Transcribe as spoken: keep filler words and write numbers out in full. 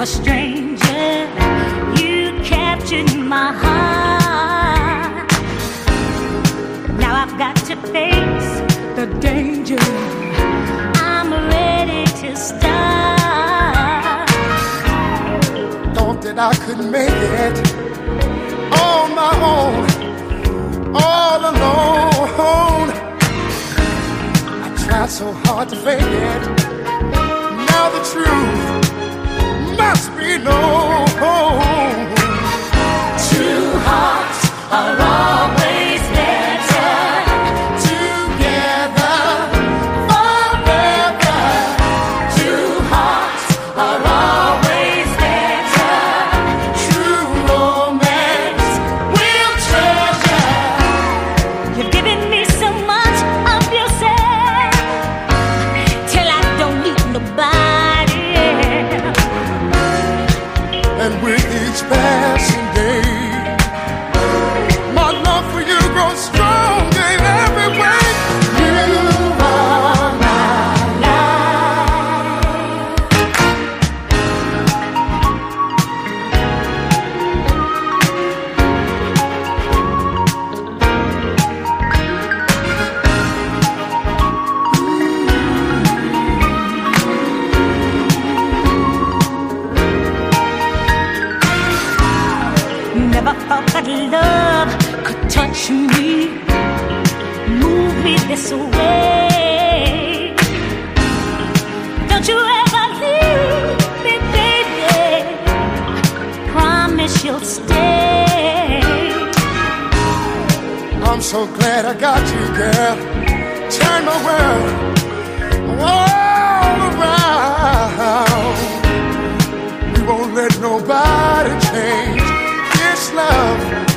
a stranger. You captured my heart. Now I've got to face the danger. I'm ready to start. Thought that I could make it on my own, all alone. I tried so hard to fake it. Now the truth must be known. Two hearts are always better together forever. Two hearts are always better. True romance will treasure. You've given me so much of yourself till I don't need nobody. And with each passing day, my love for you grows stronger in every way. You are my life. Never thought that love could touch me, move me this way. Don't you ever leave me, baby. Promise you'll stay. I'm so glad I got you, girl. Turn my world all around. We won't let nobody change this love.